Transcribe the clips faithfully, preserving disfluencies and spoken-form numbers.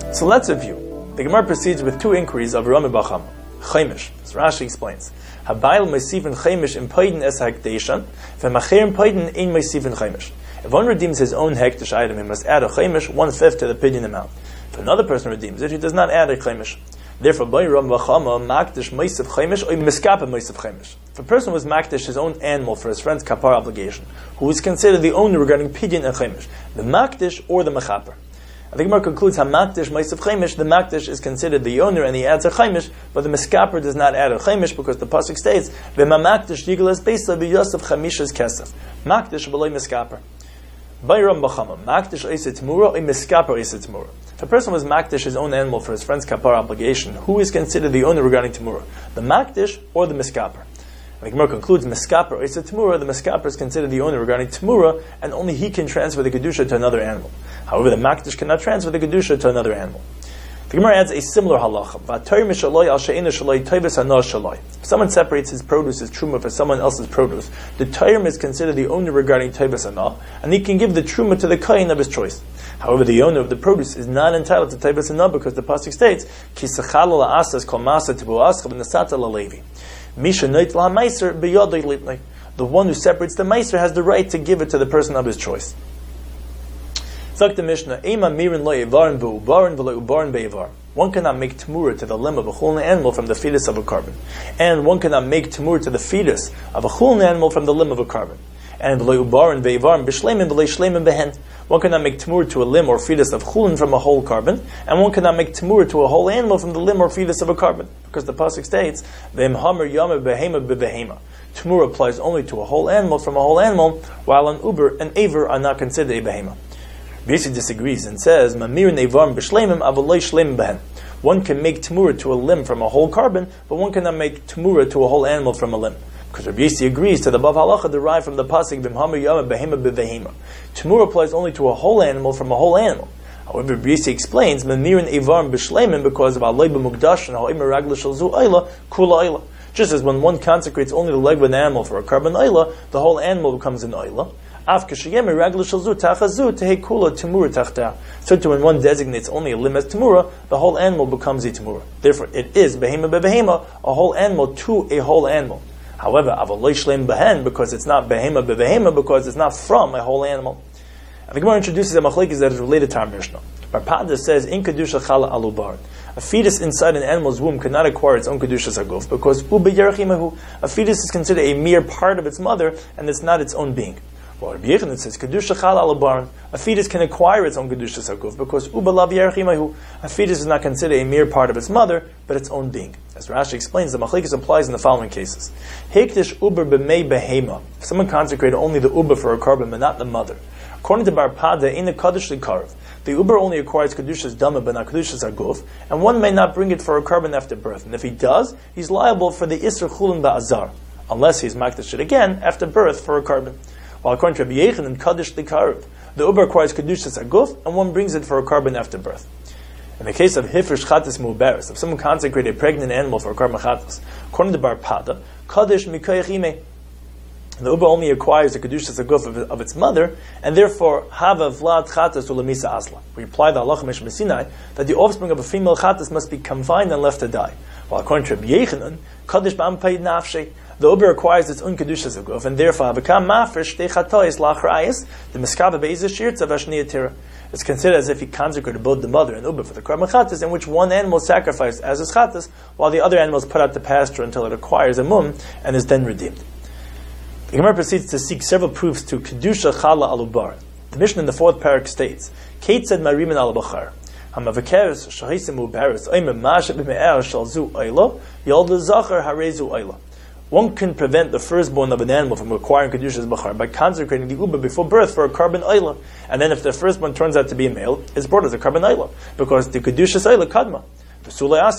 So let's review. The Gemara proceeds with two inquiries of Rami Bacham. Chaimish, as Rashi explains. Habayil meisivin chaimish in paiden es hakdeshan, v'macher paiden ein meisivin chaimish. If one redeems his own hekdesh item, he must add a chaimish, one-fifth to the pidyon amount. If another person redeems it, he does not add a chaimish. Therefore, by Rami Bacham, makdish meisiv chaimish, or miskapa meisiv chaimish. If a person was makdish his own animal for his friend's kapar obligation, who is considered the owner regarding pidyon and chaimish, the makdish or the mechaper. The Gemara concludes, "Hamakdish ma'asav chaimish." The makdish is considered the owner, and he adds a chaimish, but the miskaper does not add a chaimish because the pasuk states, "V'mamakdish yigalas beisa b'yosef chamishas kesef." Makdish b'loy miskaper. Bayram b'chama makdish eiset mura or miskaper eiset mura. If a person was makdish his own animal for his friend's kapar obligation, who is considered the owner regarding temura? The makdish or the miskaper? The Gemara concludes, Miskaper or Temura, the Miskaper is considered the owner regarding Temura, and only he can transfer the Kedusha to another animal. However, the Makdish cannot transfer the Kedusha to another animal. The Gemara adds a similar halacha. If someone separates his produce, his truma, for someone else's produce, the Tayrim is considered the owner regarding Taibas Anah, and he can give the truma to the Kain of his choice. However, the owner of the produce is not entitled to Taibas Anah because the pasuk states, Ki sechal la'asas kol masa tibu ascha v'nasata la'levi. The one who separates the meiser has the right to give it to the person of his choice. One cannot make temura to the limb of a chulin animal from the fetus of a carbon, and one cannot make temura to the fetus of a chulin animal from the limb of a carbon. And one cannot make temur to a limb or fetus of chulin from a whole carbon, and one cannot make temur to a whole animal from the limb or fetus of a carbon, because the pasuk states, temur applies only to a whole animal from a whole animal, while an uber and aver are not considered a behema. Basi disagrees and says, one can make temur to a limb from a whole carbon, but one cannot make temur to a whole animal from a limb. Because Rabbi Yossi agrees to the above halacha derived from the pasuk V'mhamar Yama Behema B'Behema. Temur applies only to a whole animal from a whole animal. However, Rabbi Yossi explains Mamirin Evarim B'Shleimin because of Alei B'Mukdash and Ha'im Ragla Shel Zu Ayla Kula Ayla. Just as when one consecrates only the leg of an animal for a carbon Ayla, the whole animal becomes an Ayla. So too, when one designates only a limb as temura, the whole animal becomes a temura. Therefore, it is Behema B'Behema, a whole animal to a whole animal. However, avaloi shleim behen, because it's not behema bevehema, because it's not from a whole animal. And the Gemara introduces a machlekes that is related to our Mishnah. Barpada says, in kedusha chala alubar. A fetus inside an animal's womb cannot acquire its own kedusha saguf, because ube yerchimahu, a fetus is considered a mere part of its mother, and it's not its own being. Well, Rabbi Yechanan says, kedusha chala alubar. A fetus can acquire its own kedusha saguf, because ube lav yerchimahu. A fetus is not considered a mere part of its mother, but its own being. As Rashi explains, the machlekes applies in the following cases. Hektish uber b'mei behema. If someone consecrated only the uber for a carbon, but not the mother. According to Bar Pada, in the kaddish likarv, the uber only acquires kedushas dama, but not kedushas aguf, and one may not bring it for a carbon after birth. And if he does, he's liable for the isser chulin ba'azar, unless he's makdash it again after birth for a carbon. While according to Rabbi Yechanan, kaddish likarv, the uber acquires kedushas aguf, and one brings it for a carbon after birth. In the case of hifrish chatas mu'beres, if someone consecrated a pregnant animal for a carbon chatas, according to Bar Pada, kaddish mikoyach ime, the uber only acquires the kedushas aguf of, of its mother, and therefore hava vlad chatas ulamisa asla. We apply the halacha mishmah Sinai that the offspring of a female chatas must be confined and left to die. While according to Rabbi Yechanan, kaddish ba'ampayid nafshe, the uber acquires its own kedushas aguf, and therefore avakam mafresh te chatois lachrayis the miskava beizah shirtza v'ashniyatira. It's considered as if he consecrated both the mother and uber for the carbon chatas, in which one animal is sacrificed as his chatas, while the other animal is put out to pasture until it acquires a mum and is then redeemed. The Gemara proceeds to seek several proofs to kedusha chala alubar. The Mishnah in the fourth parak states, Kate said marimin al bachar, hamavakeres shahisim uberes oimem masha b'me'er shalzu oilo yol lezacher harezu oilo. One can prevent the firstborn of an animal from acquiring kedushas bachar by consecrating the uber before birth for a carbon oila, and then if the firstborn turns out to be a male, it's brought as a carbon oila, because the kedushas oila kadma. The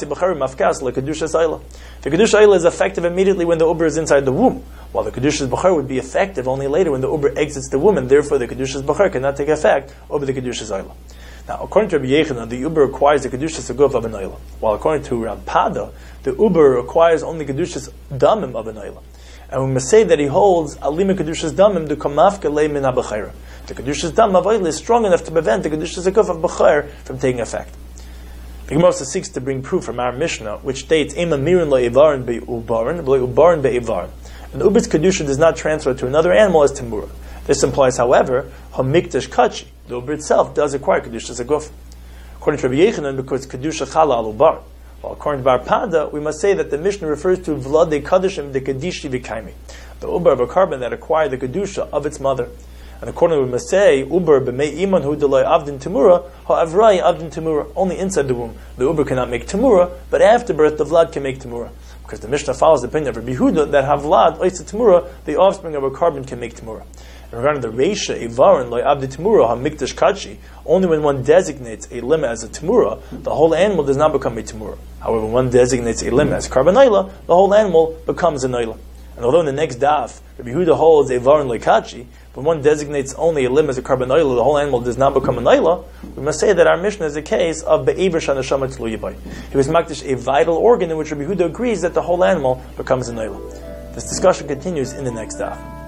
kedusha oila is effective immediately when the uber is inside the womb, while the kedushas bachar would be effective only later when the uber exits the womb, and therefore the kedushas bachar cannot take effect over the kedushas oila. Now, according to Rabbi Yechanan, the uber acquires the kedushas aguf of an oila, while according to Rav Pada, the uber acquires only kedushas damim of an oila. And we must say that he holds alima kedushas damim to kamafka le min habachayra. The kedushas dam of oila is strong enough to prevent the kedushas aguf of bachar from taking effect. The Gemara also seeks to bring proof from our Mishnah, which states, Ema mirin lo ivarin be ubarin, be ubarin be ivarin. An ubit's kedusha does not transfer to another animal as temura. This implies, however, hamikdash kachi, the uber itself does acquire kedusha as a guf. According to Rabbi Yechanan, because kedusha chala al ubar. Well, according to Bar Pada, we must say that the Mishnah refers to vlad de kadishim de kedishi v'kaimi, the uber of a carbon that acquired the kedusha of its mother. And accordingly, we must say uber b'mei iman hu delay avdin temura ha'avrai avdin temura. Only inside the womb the uber cannot make temura, but after birth the vlad can make temura. Because the Mishnah follows the opinion of Rabbi Yehuda that havlad oisa temura, the offspring of a carbon can make temura. And regarding the reisha ivarin loy avdi temura hamikdash kachi, only when one designates a limb as a temura, the whole animal does not become a temura. However, when one designates a limb as carbon naila, the whole animal becomes a naila. And although in the next daf Rabbi Yehuda holds a varin loy kachi, when one designates only a limb as a carbon naila, the whole animal does not become a naila, we must say that our Mishnah is a case of be'ever shanashama tzluyabai. He was makdish a vital organ in which Rabbi Yehuda agrees that the whole animal becomes a naila. This discussion continues in the next daf.